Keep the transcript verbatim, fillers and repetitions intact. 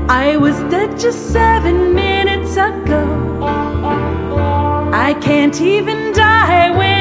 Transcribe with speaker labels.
Speaker 1: I was dead just seven minutes ago. I can't even die when